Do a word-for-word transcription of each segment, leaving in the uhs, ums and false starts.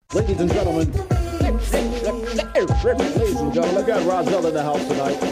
Ladies and gentlemen, ladies and gentlemen, I got Rozelle in the house tonight.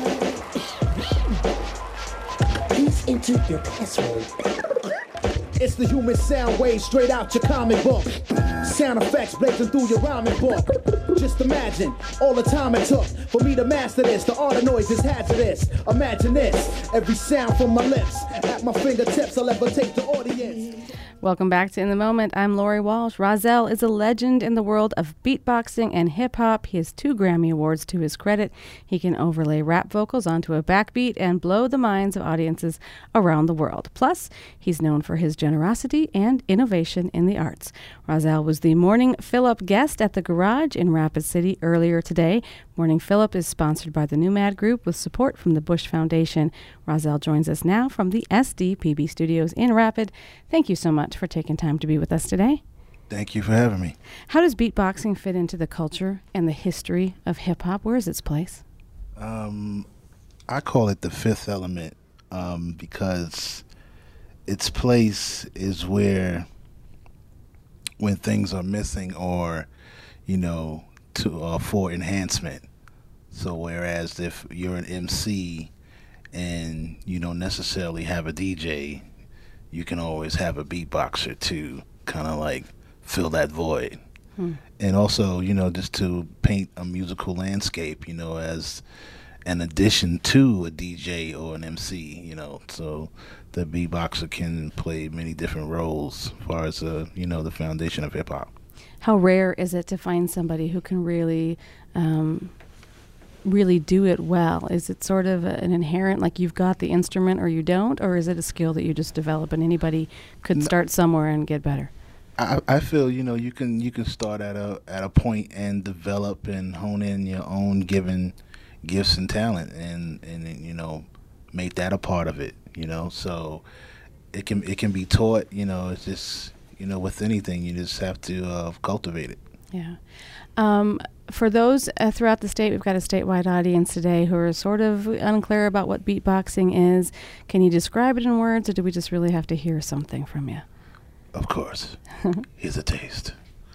Please enter your password. It's the human sound wave straight out your comic book. Sound effects blazing through your rhyming book. Just imagine all the time it took for me to master this. The art of noise is hazardous. Imagine this, every sound from my lips. At my fingertips, I'll levitate the audience. Welcome back to In the Moment. I'm Lori Walsh. Rozelle is a legend in the world of beatboxing and hip-hop. He has two Grammy Awards to his credit. He can overlay rap vocals onto a backbeat and blow the minds of audiences around the world. Plus, he's known for his generosity and innovation in the arts. Rozelle was the Morning Fill-Up guest at the Garage in Rapid City earlier today. Morning Fill-Up is sponsored by the Numad Group with support from the Bush Foundation. Rozelle joins us now from the S D P B studios in Rapid. Thank you so much for taking time to be with us today. Thank you for having me. How does beatboxing fit into the culture and the history of hip-hop? Where is its place? Um, I call it the fifth element um, because its place is where when things are missing or, you know, to uh, for enhancement. So whereas if you're an M C and you don't necessarily have a D J, you can always have a beatboxer to kind of like fill that void. Hmm. And also, you know, just to paint a musical landscape, you know, as an addition to a D J or an M C, you know, so the beatboxer can play many different roles as far as, uh, you know, the foundation of hip hop. How rare is it to find somebody who can really um, really do it well? Is it sort of an inherent, like you've got the instrument or you don't, or is it a skill that you just develop and anybody could start somewhere and get better? I, I feel, you know, you can you can start at a at a point and develop and hone in your own given gifts and talent and, and you know, make that a part of it, you know. So it can it can be taught, you know. It's just, you know, with anything, you just have to uh, cultivate it. Yeah. Um, for those uh, throughout the state, we've got a statewide audience today who are sort of unclear about what beatboxing is. Can you describe it in words, or do we just really have to hear something from you? Of course. Here's a taste.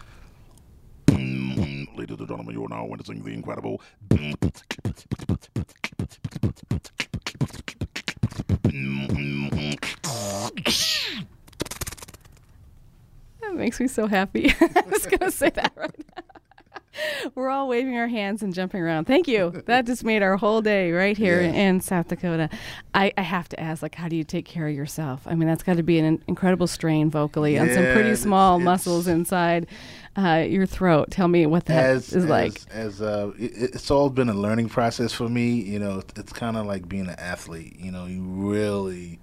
Ladies and gentlemen, you are now witnessing the incredible. That makes me so happy. I was going to say that right now. We're all waving our hands and jumping around. Thank you. That just made our whole day right here Yes. in South Dakota. I, I have to ask, like, how do you take care of yourself? I mean, that's got to be an incredible strain vocally on some Yeah, pretty it's- small it's- muscles inside uh, your throat. Tell me what that as, is as, like. As uh, it, it's all been a learning process for me. You know, it's kind of like being an athlete. You know, you really,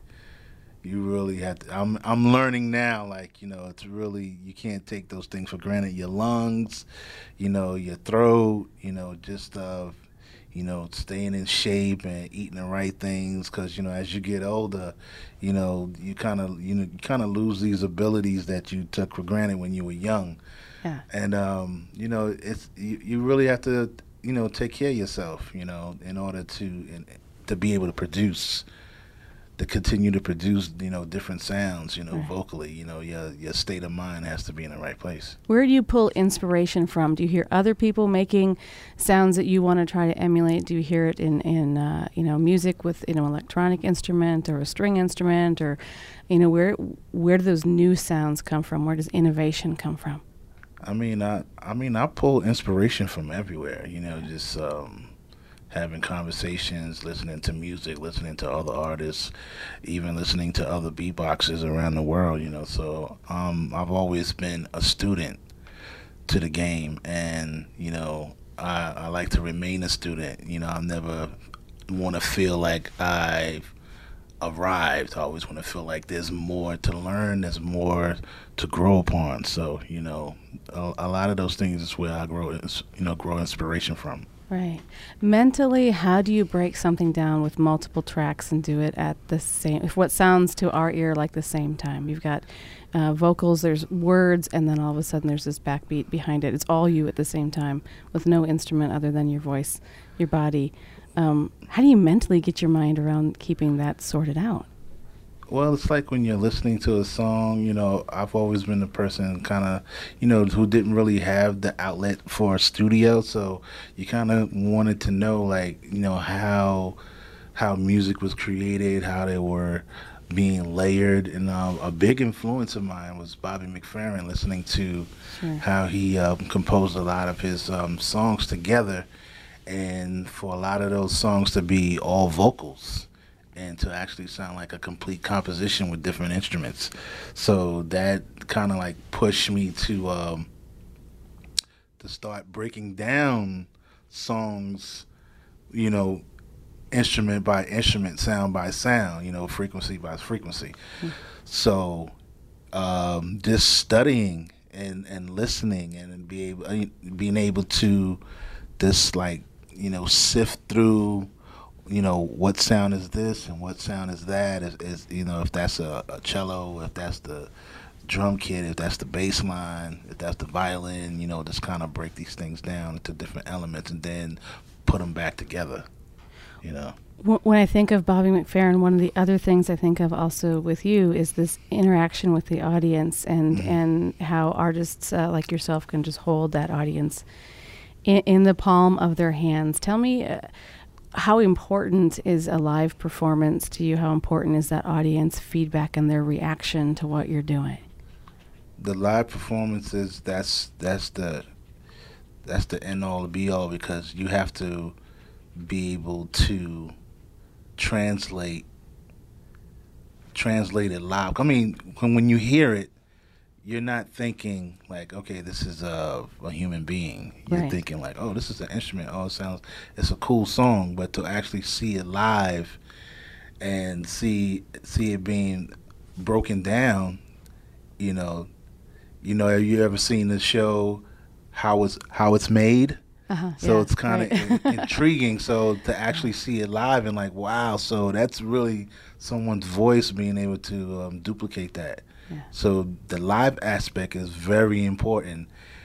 you really have to. I'm I'm learning now. Like, you know, it's really, you can't take those things for granted. Your lungs, you know, your throat. You know, just uh, you know, staying in shape and eating the right things. Because, you know, as you get older, you know, you kind of you know you kind of lose these abilities that you took for granted when you were young. Yeah. And um, you know, it's you, you really have to, you know, take care of yourself, you know, in order to in, to be able to produce, to continue to produce, you know, different sounds, you know, Right. vocally. You know, your your state of mind has to be in the right place. Where do you pull inspiration from? Do you hear other people making sounds that you want to try to emulate? Do you hear it in, in uh, you know, music with, you know, electronic instrument or a string instrument? Or, you know, where where do those new sounds come from? Where does innovation come from? I mean, I I mean, I pull inspiration from everywhere. You know, just um, having conversations, listening to music, listening to other artists, even listening to other beatboxers around the world. You know, so um, I've always been a student to the game, and you know, I, I like to remain a student. You know, I never want to feel like I've arrived. I always want to feel like there's more to learn, there's more to grow upon. So, you know, a, a lot of those things is where I grow, you know, grow inspiration from. Right. Mentally, how do you break something down with multiple tracks and do it at the same, if what sounds to our ear like the same time? You've got uh, vocals, there's words, and then all of a sudden there's this backbeat behind it. It's all you at the same time with no instrument other than your voice, your body. Um, how do you mentally get your mind around keeping that sorted out? Well, it's like when you're listening to a song, you know, I've always been the person kind of, you know, who didn't really have the outlet for a studio. So you kind of wanted to know, like, you know, how how music was created, how they were being layered. And um, a big influence of mine was Bobby McFerrin, listening to Sure. how he um, composed a lot of his um, songs together. And for a lot of those songs to be all vocals and to actually sound like a complete composition with different instruments. So that kind of like pushed me to um, to start breaking down songs, you know, instrument by instrument, sound by sound, you know, frequency by frequency. Mm. So um, just studying and, and listening and be able, being able to just like, you know, sift through, you know, what sound is this and what sound is that, is, is you know, if that's a, a cello, if that's the drum kit, if that's the bass line, if that's the violin, you know, just kind of break these things down into different elements and then put them back together, you know. When I think of Bobby McFerrin, one of the other things I think of also with you is this interaction with the audience and, mm-hmm. and how artists uh, like yourself can just hold that audience in, in the palm of their hands. Tell me, uh, how important is a live performance to you? How important is that audience feedback and their reaction to what you're doing? The live performances, that's that's the that's the end all, the be all, because you have to be able to translate translate it live. I mean, when when you hear it, you're not thinking like, okay, this is a, a human being. You're right. thinking like, oh, this is an instrument. Oh, it sounds, it's a cool song. But to actually see it live and see see it being broken down, you know, you know, have you ever seen the show How It's How It's Made? Uh-huh, so yeah, it's kind of right. in, intriguing. So to actually see it live and like, wow, so that's really someone's voice being able to um, duplicate that. Yeah. So the live aspect is very important.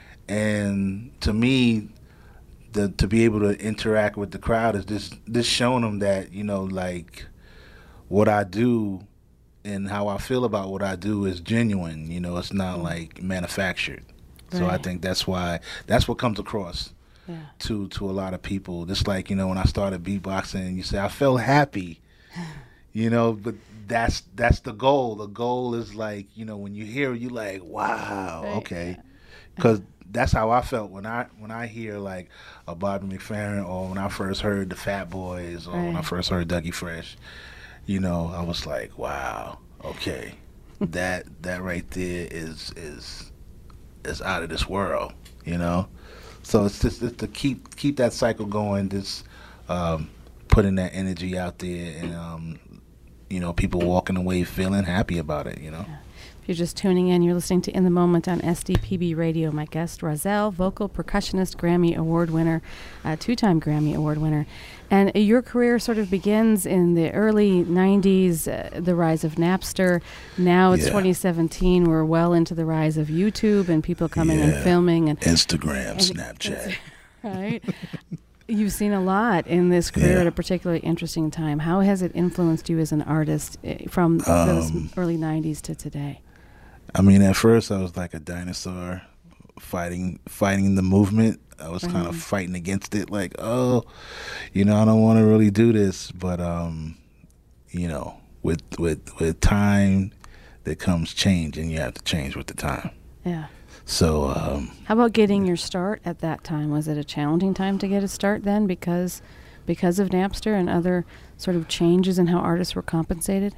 And to me, the to be able to interact with the crowd is just, just showing them that, you know, like what I do and how I feel about what I do is genuine. You know, it's not like manufactured. Right. So I think that's why, that's what comes across. Yeah. To to a lot of people. Just like, you know, when I started beatboxing, you say I felt happy, you know, but that's that's the goal. The goal is like, you know, when you hear it, you like, wow, right. Okay, because that's how I felt when I when I hear like a Bobby McFerrin, or when I first heard the Fat Boys, or right. when I first heard Dougie Fresh, you know, I was like, wow, okay, that that right there is is is out of this world, you know. So it's just it's to keep keep that cycle going, just um, putting that energy out there, and um, you know, people walking away feeling happy about it. You know. Yeah. If you're just tuning in, you're listening to In the Moment on S D P B Radio. My guest, Rahzel, vocal percussionist, Grammy Award winner, uh, two-time Grammy Award winner. And uh, your career sort of begins in the early nineties, uh, the rise of Napster. Now it's yeah. twenty seventeen. We're well into the rise of YouTube and people coming yeah. and filming. And Instagram, and Snapchat. Right? You've seen a lot in this career yeah. at a particularly interesting time. How has it influenced you as an artist uh, from um, those early nineties to today? I mean, at first I was like a dinosaur fighting fighting the movement. I was mm-hmm. kind of fighting against it, like, oh, you know, I don't want to really do this. But, um, you know, with with with time, there comes change, and you have to change with the time. Yeah. So. Um, How about getting your start at that time? Was it a challenging time to get a start then, because because of Napster and other sort of changes in how artists were compensated?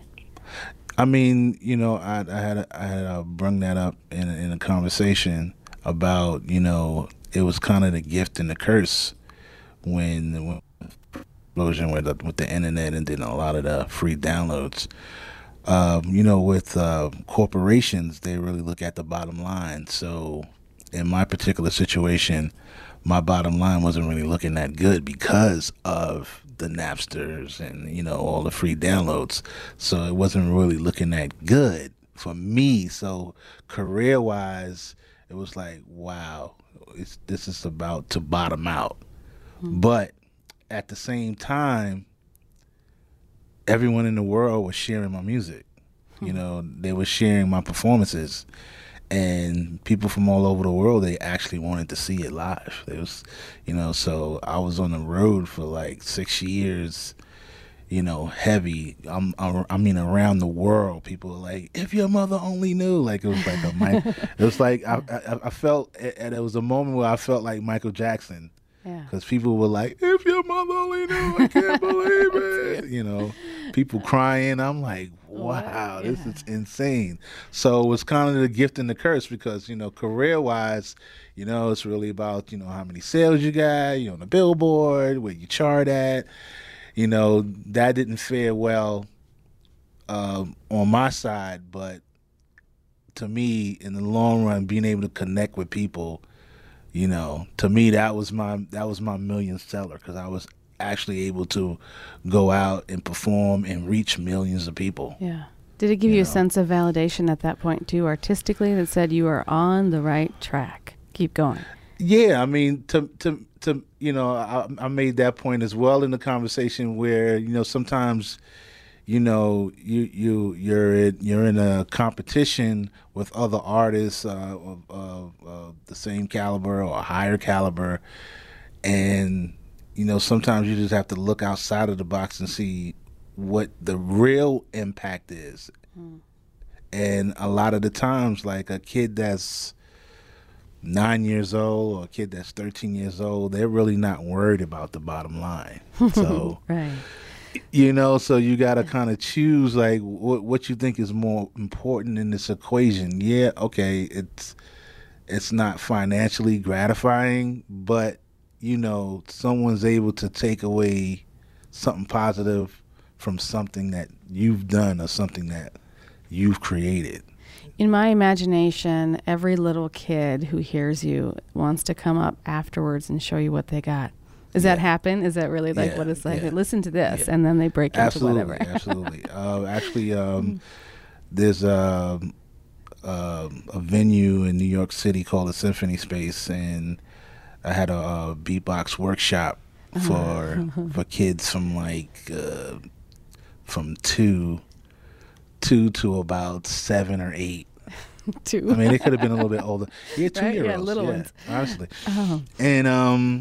I mean, you know, I, I had I had uh, brung that up in a, in a conversation about, you know, it was kind of the gift and the curse when when explosion with the, with the internet and then a lot of the free downloads. Um, you know, with uh, corporations, they really look at the bottom line. So in my particular situation, my bottom line wasn't really looking that good because of the Napsters and, you know, all the free downloads. So it wasn't really looking that good for me. So career-wise, it was like, wow, it's, this is about to bottom out. Mm-hmm. But at the same time, everyone in the world was sharing my music. You know, they were sharing my performances, and people from all over the world, they actually wanted to see it live. It was, you know, so I was on the road for like six years, you know, heavy. I'm, I'm I mean, around the world, people were like, "If your mother only knew," like it was like a mic. It was like I, I, I felt, and it was a moment where I felt like Michael Jackson. Yeah. Because people were like, "If your mother only knew, I can't believe it." You know, people crying. I'm like, wow, yeah. this is insane. So it was kind of the gift and the curse because, you know, career-wise, you know, it's really about, you know, how many sales you got, you on the Billboard, where you chart at. You know, that didn't fare well um, on my side, but to me, in the long run, being able to connect with people, you know, to me that was my that was my million seller because I was actually able to go out and perform and reach millions of people. Yeah. Did it give you, You a know. sense of validation at that point too, artistically, that said you are on the right track? Keep going. Yeah, I mean, to to to you know, I, I made that point as well in the conversation where, you know, sometimes, you know, you you you're in, you're in a competition with other artists uh, of, of, of the same caliber or higher caliber, and you know, sometimes you just have to look outside of the box and see what the real impact is. Mm. And a lot of the times, like a kid that's nine years old or a kid that's thirteen years old, they're really not worried about the bottom line. So, right. You know, so you got to kind of choose like what what you think is more important in this equation. Yeah, okay, it's it's not financially gratifying, but you know, someone's able to take away something positive from something that you've done or something that you've created. In my imagination, every little kid who hears you wants to come up afterwards and show you what they got. Does yeah. that happen? Is that really like yeah, what it's like? yeah. Listen to this, yeah. and then they break absolutely, into whatever. absolutely. Uh, actually, um, there's a, a, a venue in New York City called the Symphony Space, and I had a, a beatbox workshop for for kids from like uh, from two two to about seven or eight. Two. I mean, it could have been a little bit older. Yeah, two right? year olds. Yeah, little yeah, ones. honestly. Oh. And um,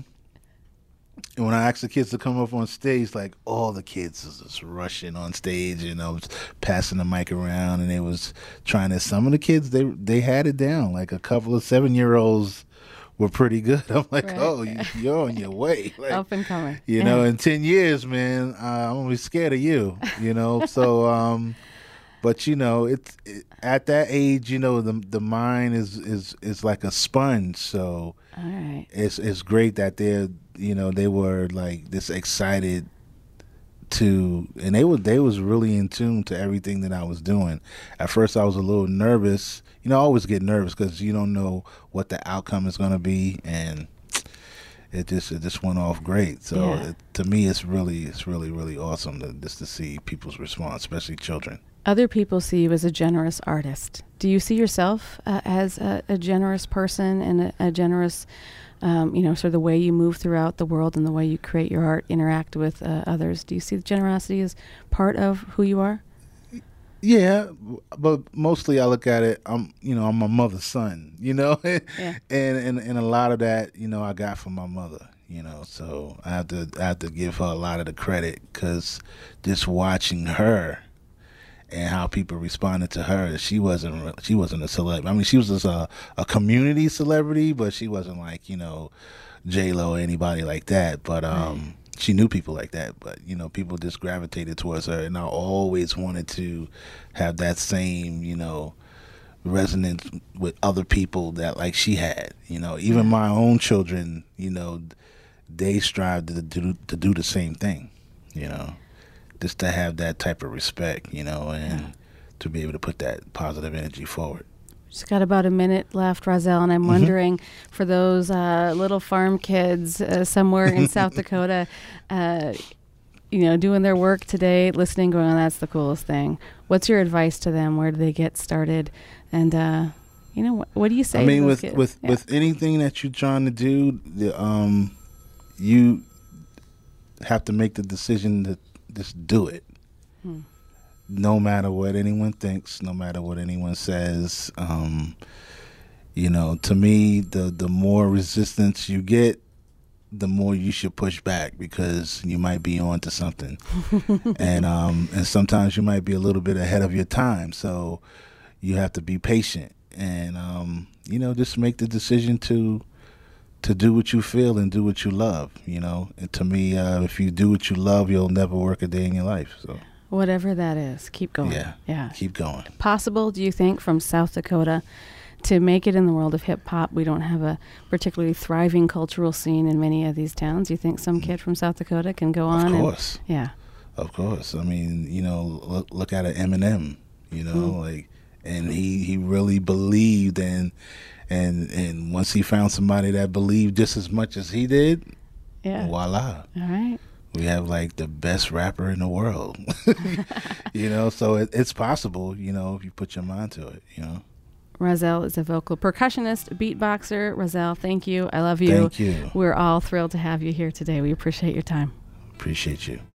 and when I asked the kids to come up on stage, like all the kids was just rushing on stage, and I was passing the mic around, and they was trying to. Some of the kids they they had it down. Like a couple of seven year olds were pretty good. I'm like, right. oh, you, you're on your way. Like, up and coming. You know, in ten years, man, uh, I'm gonna be scared of you. You know, so um. But you know, it's it, at that age, you know, the the mind is, is, is like a sponge. So all right. it's it's great that they're you know they were like this excited to, and they were they was really in tune to everything that I was doing. At first, I was a little nervous. You know, I always get nervous because you don't know what the outcome is going to be, and it just it just went off great. So yeah. it, to me, it's really it's really really awesome to, just to see people's response, especially children. Other people see you as a generous artist. Do you see yourself uh, as a, a generous person and a, a generous, um, you know, sort of the way you move throughout the world and the way you create your art, interact with uh, others? Do you see generosity as part of who you are? Yeah, but mostly I look at it, I'm, you know, I'm my mother's son, you know, yeah. and, and and a lot of that, you know, I got from my mother, you know, so I have to I have to give her a lot of the credit because just watching her and how people responded to her, she wasn't she wasn't a celebrity. I mean, she was just a, a community celebrity, but she wasn't like, you know, J-Lo or anybody like that. But um, right. she knew people like that. But, you know, people just gravitated towards her. And I always wanted to have that same, you know, resonance with other people that like she had. You know, even yeah. my own children, you know, they strive to do, to do the same thing, you know. Just to have that type of respect, you know, and yeah. to be able to put that positive energy forward. Just got about a minute left, Rahzel, and I'm mm-hmm. wondering for those uh, little farm kids uh, somewhere in South Dakota, uh, you know, doing their work today, listening, going, oh, that's the coolest thing. What's your advice to them? Where do they get started? And, uh, you know, wh- what do you say I mean, to those with, kids? with, yeah. with anything that you're trying to do, the, um, you have to make the decision to just do it. Hmm. no matter what anyone thinks, no matter what anyone says, um, you know, to me, the the more resistance you get, the more you should push back, because you might be on to something. and um, and sometimes you might be a little bit ahead of your time. So you have to be patient and, um, you know, just make the decision to to do what you feel and do what you love, you know. And to me, uh, if you do what you love, you'll never work a day in your life. So whatever that is, keep going. Yeah, yeah. keep going. Possible, do you think, from South Dakota to make it in the world of hip-hop? We don't have a particularly thriving cultural scene in many of these towns. Do you think some kid from South Dakota can go on? Of course. And, yeah. Of course. I mean, you know, look, look at Eminem, you know, mm. like, and he, he really believed, and, and, and once he found somebody that believed just as much as he did, yeah. voila. All right. We have like the best rapper in the world, you know, so it, it's possible, you know, if you put your mind to it, you know. Rahzel is a vocal percussionist, beatboxer. Rahzel, thank you. I love you. Thank you. We're all thrilled to have you here today. We appreciate your time. Appreciate you.